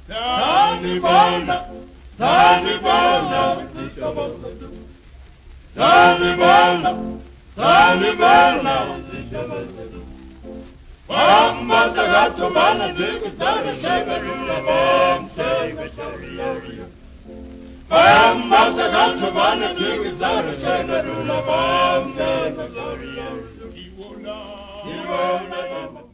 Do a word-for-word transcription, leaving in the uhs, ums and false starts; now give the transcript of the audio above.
Talibana, Talibana, Talibana, Talibana, Mama tagato bana diga dara shegarula bam shegarula. Mama tagato bana diga dara shegarula bam shegarula. Iwola, iwola.